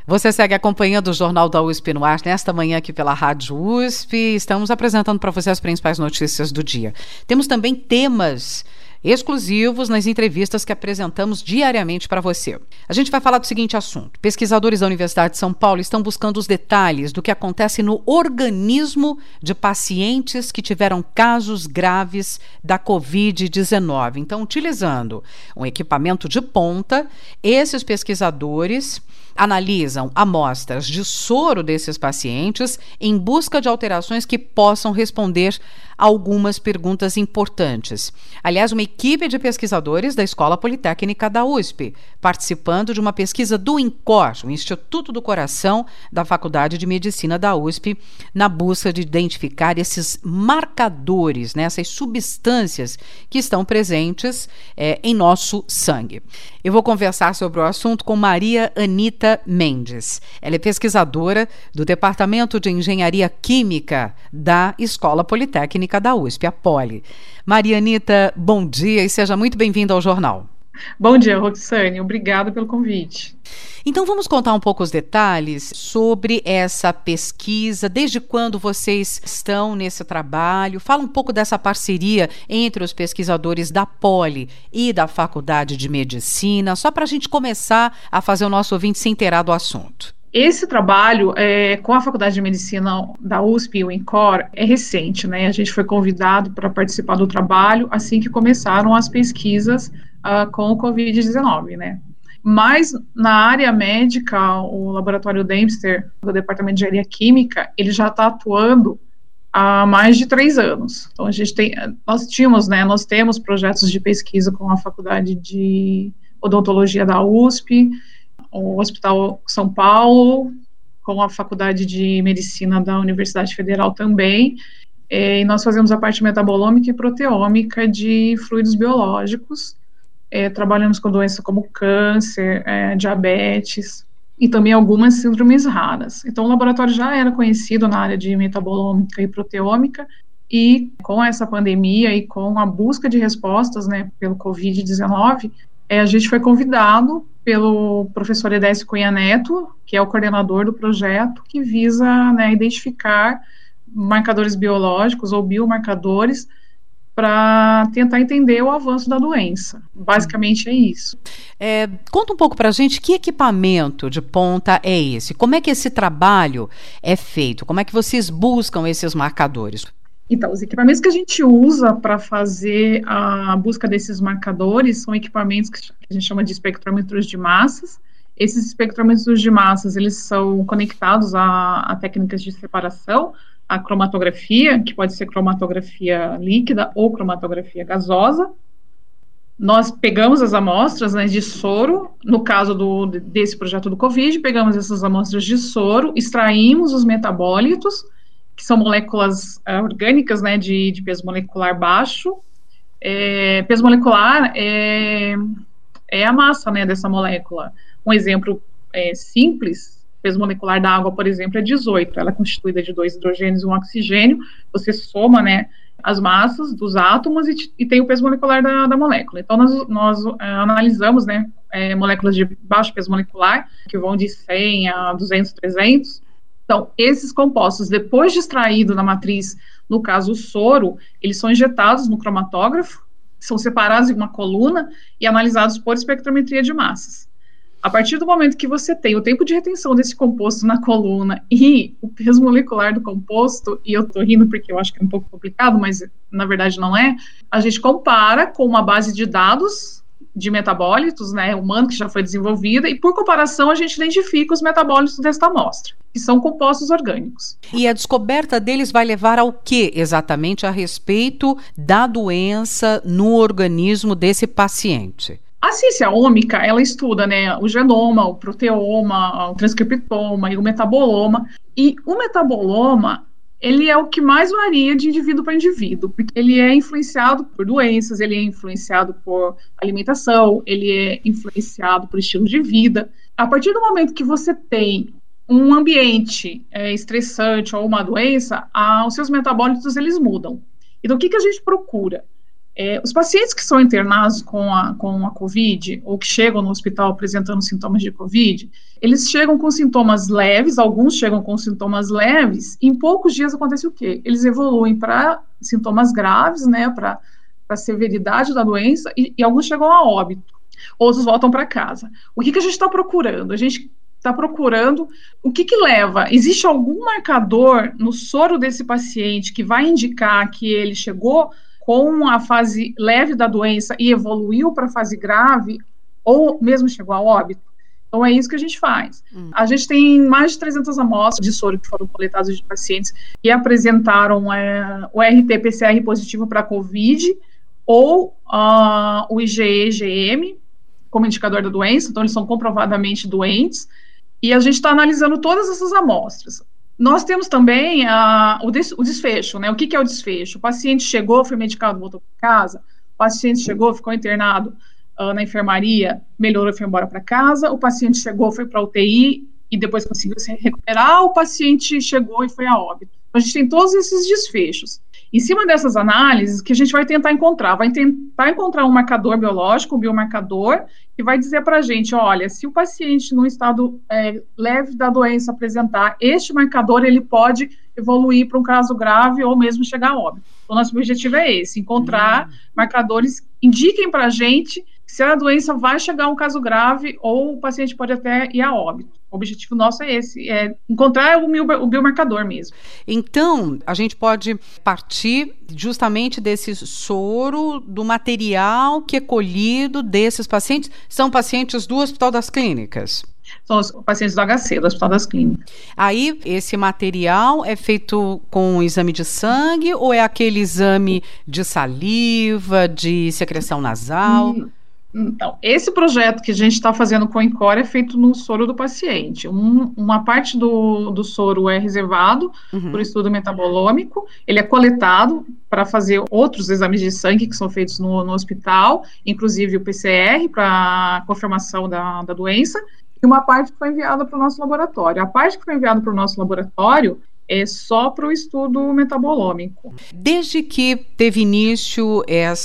Você segue acompanhando o Jornal da USP no ar nesta manhã aqui pela Rádio USP. Estamos apresentando para você as principais notícias do dia. Temos também temas exclusivos nas entrevistas que apresentamos diariamente para você. A gente vai falar do seguinte assunto. Pesquisadores da Universidade de São Paulo estão buscando os detalhes do que acontece no organismo de pacientes que tiveram casos graves da Covid-19. Então, utilizando um equipamento de ponta, esses pesquisadores analisam amostras de soro desses pacientes em busca de alterações que possam responder a algumas perguntas importantes. Aliás, uma equipe de pesquisadores da Escola Politécnica da USP, participando de uma pesquisa do INCOR, o Instituto do Coração da Faculdade de Medicina da USP, na busca de identificar esses marcadores, essas substâncias que estão presentes em nosso sangue. Eu vou conversar sobre o assunto com Maria Anita Mendes. Ela é pesquisadora do Departamento de Engenharia Química da Escola Politécnica da USP, a Poli. Maria Anita, bom dia e seja muito bem-vinda ao jornal. Bom dia, Roxane. Obrigada pelo convite. Então vamos contar um pouco os detalhes sobre essa pesquisa, desde quando vocês estão nesse trabalho. Fala um pouco dessa parceria entre os pesquisadores da Poli e da Faculdade de Medicina, só para a gente começar a fazer o nosso ouvinte se inteirar do assunto. Esse trabalho com a Faculdade de Medicina da USP e o INCOR é recente, né? A gente foi convidado para participar do trabalho assim que começaram as pesquisas com o Covid-19, né? Mas na área médica, o laboratório Dempster, do Departamento de Engenharia Química, ele já está atuando há mais de 3 anos. Então nós temos projetos de pesquisa com a Faculdade de Odontologia da USP, o Hospital São Paulo, com a Faculdade de Medicina da Universidade Federal também, e nós fazemos a parte metabolômica e proteômica de fluidos biológicos, trabalhamos com doenças como câncer, diabetes, e também algumas síndromes raras. Então o laboratório já era conhecido na área de metabolômica e proteômica, e com essa pandemia e com a busca de respostas, pelo Covid-19, a gente foi convidado pelo professor Edésio Cunha Neto, que é o coordenador do projeto, que visa identificar marcadores biológicos ou biomarcadores para tentar entender o avanço da doença. Basicamente é isso. Conta um pouco para a gente que equipamento de ponta é esse? Como é que esse trabalho é feito? Como é que vocês buscam esses marcadores? Então, os equipamentos que a gente usa para fazer a busca desses marcadores são equipamentos que a gente chama de espectrômetros de massas. Esses espectrômetros de massas, eles são conectados a técnicas de separação, a cromatografia, que pode ser cromatografia líquida ou cromatografia gasosa. Nós pegamos as amostras de soro, no caso desse projeto do COVID, pegamos essas amostras de soro, extraímos os metabólitos, que são moléculas orgânicas, de peso molecular baixo. Peso molecular é a massa, dessa molécula. Um exemplo simples, peso molecular da água, por exemplo, é 18. Ela é constituída de 2 hidrogênios e 1 oxigênio. Você soma, as massas dos átomos e tem o peso molecular da molécula. Então, nós analisamos, moléculas de baixo peso molecular, que vão de 100 a 200, 300. Então, esses compostos, depois de extraído na matriz, no caso o soro, eles são injetados no cromatógrafo, são separados em uma coluna e analisados por espectrometria de massas. A partir do momento que você tem o tempo de retenção desse composto na coluna e o peso molecular do composto, e eu estou rindo porque eu acho que é um pouco complicado, mas na verdade não é, a gente compara com uma base de dados de metabólitos, humano, que já foi desenvolvida, e por comparação a gente identifica os metabólitos desta amostra, que são compostos orgânicos. E a descoberta deles vai levar ao que exatamente a respeito da doença no organismo desse paciente? A ciência ômica, ela estuda, o genoma, o proteoma, o transcriptoma e o metaboloma, e o metaboloma, ele é o que mais varia de indivíduo para indivíduo, porque ele é influenciado por doenças, ele é influenciado por alimentação, ele é influenciado por estilo de vida. A partir do momento que você tem um ambiente estressante ou uma doença, os seus metabólitos, eles mudam. Então, o que a gente procura? Os pacientes que são internados com a COVID, ou que chegam no hospital apresentando sintomas de COVID, eles chegam com sintomas leves, alguns chegam com sintomas leves, e em poucos dias acontece o quê? Eles evoluem para sintomas graves, né, para a severidade da doença, e alguns chegam a óbito, outros voltam para casa. O que a gente está procurando? A gente está procurando o que leva. Existe algum marcador no soro desse paciente que vai indicar que ele chegou com a fase leve da doença e evoluiu para a fase grave, ou mesmo chegou a óbito? Então, é isso que a gente faz. A gente tem mais de 300 amostras de soro que foram coletadas de pacientes que apresentaram o RT-PCR positivo para a COVID, ou o IgE-IgM, como indicador da doença, então eles são comprovadamente doentes, e a gente está analisando todas essas amostras. Nós temos também o desfecho, né? O que é o desfecho? O paciente chegou, foi medicado, voltou para casa, o paciente chegou, ficou internado na enfermaria, melhorou e foi embora para casa, o paciente chegou, foi para a UTI e depois conseguiu se recuperar, o paciente chegou e foi a óbito. Então, a gente tem todos esses desfechos. Em cima dessas análises, que a gente vai tentar encontrar um marcador biológico, um biomarcador, que vai dizer para a gente, olha, se o paciente no estado leve da doença apresentar este marcador, ele pode evoluir para um caso grave ou mesmo chegar a óbito. Então, nosso objetivo é esse, encontrar marcadores que indiquem para a gente se a doença vai chegar a um caso grave ou o paciente pode até ir a óbito. O objetivo nosso é esse, é encontrar o biomarcador mesmo. Então, a gente pode partir justamente desse soro, do material que é colhido desses pacientes. São pacientes do Hospital das Clínicas? São os pacientes do HC, do Hospital das Clínicas. Aí, esse material é feito com exame de sangue ou é aquele exame de saliva, de secreção nasal? Então, esse projeto que a gente está fazendo com o INCOR é feito no soro do paciente. Uma parte do soro é reservado por estudo metabolômico, ele é coletado para fazer outros exames de sangue que são feitos no hospital, inclusive o PCR para confirmação da doença, e uma parte que foi enviada para o nosso laboratório. A parte que foi enviada para o nosso laboratório é só para o estudo metabolômico. Desde que teve início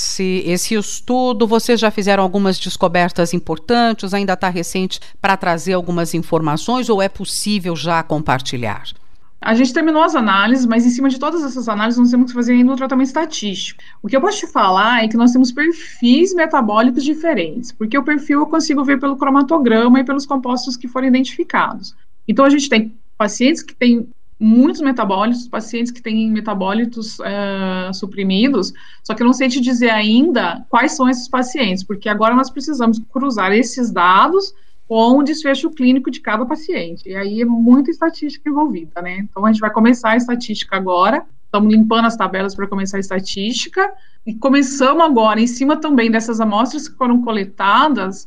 esse estudo, vocês já fizeram algumas descobertas importantes? Ainda está recente para trazer algumas informações ou é possível já compartilhar? A gente terminou as análises, mas em cima de todas essas análises nós temos que fazer ainda um tratamento estatístico. O que eu posso te falar é que nós temos perfis metabólicos diferentes, porque o perfil eu consigo ver pelo cromatograma e pelos compostos que foram identificados. Então a gente tem pacientes que têm muitos metabólitos, pacientes que têm metabólitos suprimidos, só que eu não sei te dizer ainda quais são esses pacientes, porque agora nós precisamos cruzar esses dados com o desfecho clínico de cada paciente, e aí é muita estatística envolvida, né? Então a gente vai começar a estatística agora, estamos limpando as tabelas para começar a estatística, e começamos agora, em cima também dessas amostras que foram coletadas,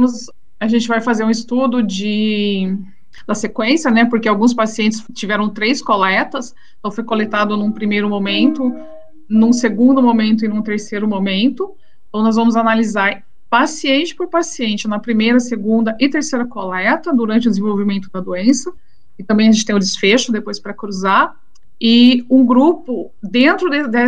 a gente vai fazer um estudo da sequência, né, porque alguns pacientes tiveram 3 coletas, então foi coletado num primeiro momento, num segundo momento e num terceiro momento, então nós vamos analisar paciente por paciente na primeira, segunda e terceira coleta durante o desenvolvimento da doença, e também a gente tem o desfecho depois para cruzar, e um grupo, dentro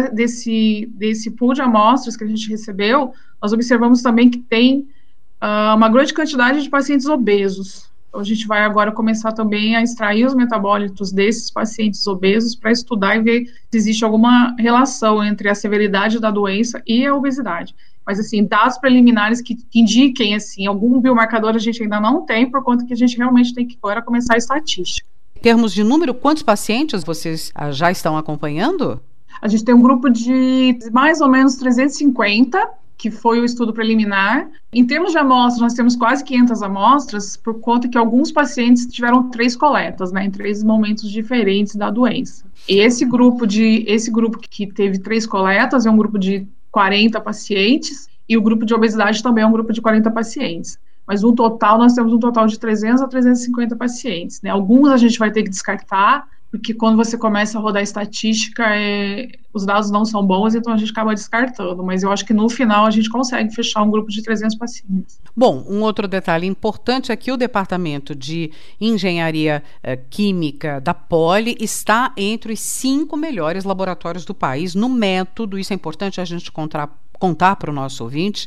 desse pool de amostras que a gente recebeu, nós observamos também que tem uma grande quantidade de pacientes obesos. Então, a gente vai agora começar também a extrair os metabólitos desses pacientes obesos para estudar e ver se existe alguma relação entre a severidade da doença e a obesidade. Mas, assim, dados preliminares que indiquem, assim, algum biomarcador a gente ainda não tem, por conta que a gente realmente tem que agora começar a estatística. Em termos de número, quantos pacientes vocês já estão acompanhando? A gente tem um grupo de mais ou menos 350, que foi o estudo preliminar. Em termos de amostras, nós temos quase 500 amostras, por conta que alguns pacientes tiveram 3 coletas, né, em 3 momentos diferentes da doença. E esse grupo que teve 3 coletas é um grupo de 40 pacientes, e o grupo de obesidade também é um grupo de 40 pacientes. Mas no total, nós temos um total de 300 a 350 pacientes, né? Alguns a gente vai ter que descartar, porque quando você começa a rodar estatística, os dados não são bons, então a gente acaba descartando, mas eu acho que no final a gente consegue fechar um grupo de 300 pacientes. Bom, um outro detalhe importante é que o Departamento de Engenharia Química da Poli está entre os 5 melhores laboratórios do país no método, isso é importante a gente contar para o nosso ouvinte,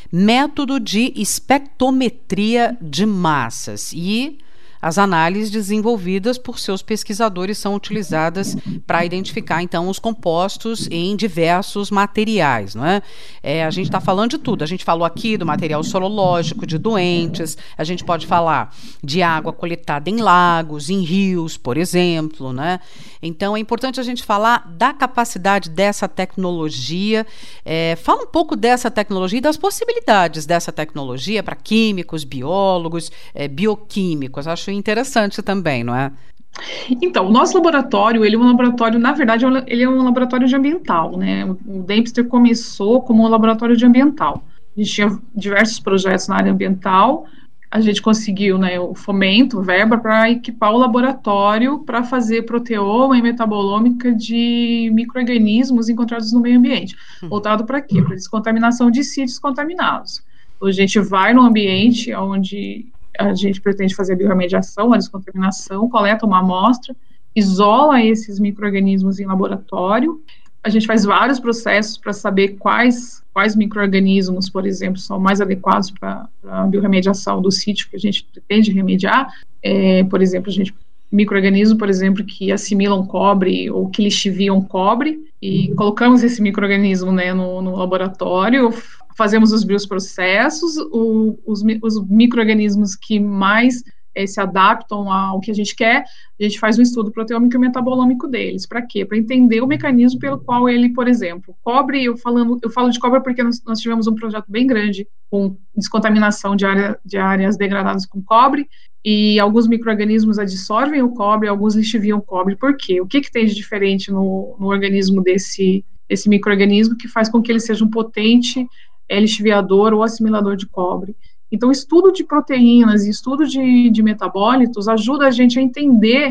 método de espectrometria de massas, e as análises desenvolvidas por seus pesquisadores são utilizadas para identificar, então, os compostos em diversos materiais, não é? A gente está falando de tudo. A gente falou aqui do material sorológico de doentes, a gente pode falar de água coletada em lagos, em rios, por exemplo, né? Então, é importante a gente falar da capacidade dessa tecnologia. Fala um pouco dessa tecnologia e das possibilidades dessa tecnologia para químicos, biólogos, bioquímicos. Acho interessante também, não é? Então, o nosso laboratório, ele é um laboratório, na verdade, ele é um laboratório de ambiental, né? O Dempster começou como um laboratório de ambiental. A gente tinha diversos projetos na área ambiental, a gente conseguiu, né, o fomento, verba para equipar o laboratório para fazer proteoma e metabolômica de micro-organismos encontrados no meio ambiente. Voltado para quê? Para descontaminação de sítios contaminados. A gente vai no ambiente onde a gente pretende fazer a biorremediação, a descontaminação, coleta uma amostra, isola esses micro-organismos em laboratório. A gente faz vários processos para saber quais micro-organismos, por exemplo, são mais adequados para a biorremediação do sítio que a gente pretende remediar. Por exemplo, micro-organismos, por exemplo, que assimilam cobre ou que lixiviam cobre, e colocamos esse micro-organismo, né, no laboratório, fazemos os bioprocessos, os micro-organismos que mais se adaptam ao que a gente quer, a gente faz um estudo proteômico e metabolômico deles. Para quê? Para entender o mecanismo pelo qual ele, por exemplo, cobre, eu falo de cobre porque nós tivemos um projeto bem grande com descontaminação de áreas degradadas com cobre, e alguns micro-organismos adsorvem o cobre, alguns lixiviam o cobre. Por quê? O que tem de diferente no organismo desse micro-organismo que faz com que ele seja um potente lixiviador ou assimilador de cobre? Então, estudo de proteínas e estudo de metabólitos ajuda a gente a entender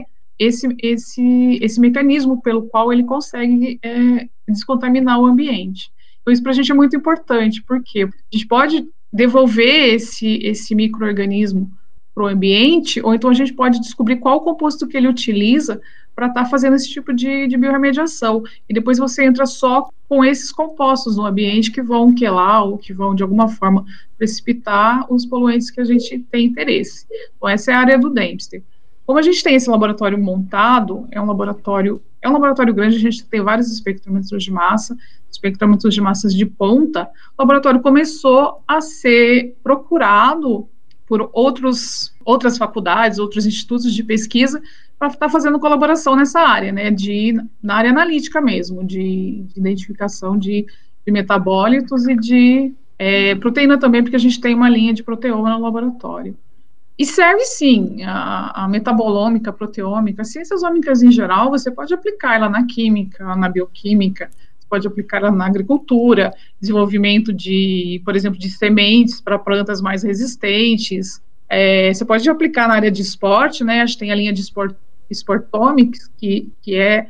esse mecanismo pelo qual ele consegue descontaminar o ambiente. Então, isso para a gente é muito importante, porque a gente pode devolver esse micro-organismo para o ambiente, ou então a gente pode descobrir qual o composto que ele utiliza para estar fazendo esse tipo de biorremediação. E depois você entra só com esses compostos no ambiente que vão quelar ou que vão, de alguma forma, precipitar os poluentes que a gente tem interesse. Então, essa é a área do Dempster. Como a gente tem esse laboratório montado, é um laboratório grande, a gente tem vários espectrômetros de massa, espectrômetros de massas de ponta. O laboratório começou a ser procurado por outras faculdades, outros institutos de pesquisa, para estar fazendo colaboração nessa área, né, na área analítica mesmo, de identificação de metabólitos e de proteína também, porque a gente tem uma linha de proteoma no laboratório. E serve sim, a metabolômica, a proteômica, as ciências ômicas em geral, você pode aplicar ela na química, na bioquímica, você pode aplicar ela na agricultura, desenvolvimento por exemplo, de sementes para plantas mais resistentes. Você pode aplicar na área de esporte, né? A gente tem a linha de Sportomics, que é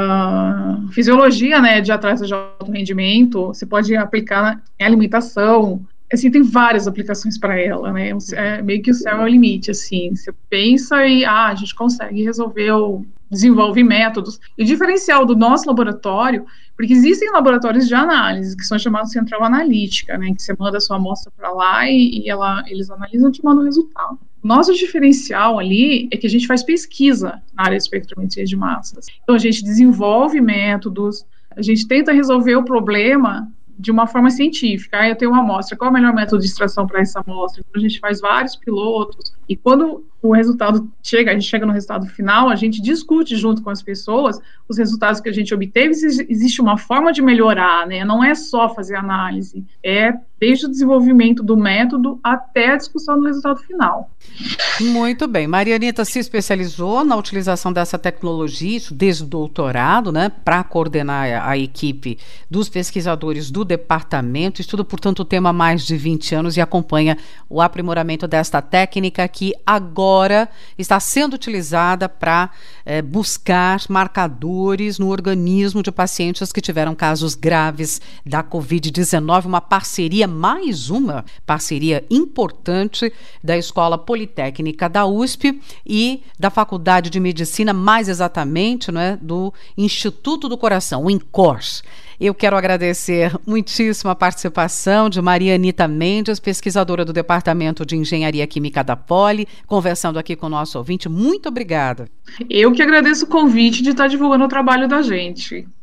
a fisiologia, né, de atletas de alto rendimento. Você pode aplicar em alimentação. Assim, tem várias aplicações para ela, né? Meio que o céu é o limite, assim. Você pensa e a gente consegue resolver desenvolve métodos. E o diferencial do nosso laboratório, porque existem laboratórios de análise, que são chamados central analítica, né, que você manda a sua amostra para lá e eles analisam e te mandam o resultado. O nosso diferencial ali é que a gente faz pesquisa na área de espectrometria de massas. Então, a gente desenvolve métodos, a gente tenta resolver o problema de uma forma científica. Eu tenho uma amostra, qual é o melhor método de extração para essa amostra? Então, a gente faz vários pilotos, e quando o resultado a gente chega no resultado final, a gente discute junto com as pessoas os resultados que a gente obteve, se existe uma forma de melhorar, né? Não é só fazer análise, desde o desenvolvimento do método até a discussão do resultado final. Muito bem. Maria Anitta se especializou na utilização dessa tecnologia, isso desde o doutorado, né, para coordenar a equipe dos pesquisadores do departamento. Estuda, portanto, o tema há mais de 20 anos e acompanha o aprimoramento desta técnica que agora está sendo utilizada para buscar marcadores no organismo de pacientes que tiveram casos graves da Covid-19. Mais uma parceria importante da Escola Politécnica da USP e da Faculdade de Medicina, mais exatamente, né, do Instituto do Coração, o INCOR. Eu quero agradecer muitíssimo a participação de Maria Anita Mendes, pesquisadora do Departamento de Engenharia Química da Poli, conversando aqui com o nosso ouvinte. Muito obrigada. Eu que agradeço o convite de estar divulgando o trabalho da gente.